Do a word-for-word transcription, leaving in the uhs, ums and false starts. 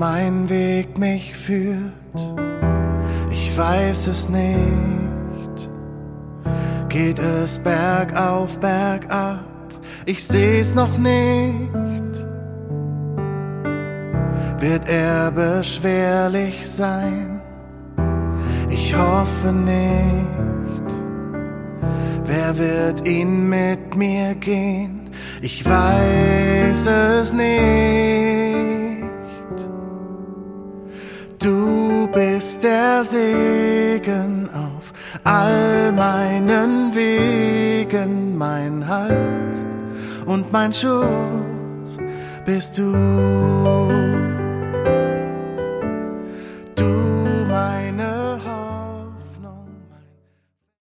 mein Weg mich führt, ich weiß es nicht. Geht es bergauf, bergab, ich seh's noch nicht. Wird er beschwerlich sein? Ich hoffe nicht. Wer wird ihn mit mir gehen? Ich weiß es nicht. Du bist der Segen auf all meinen Wegen, mein Halt und mein Schutz bist du.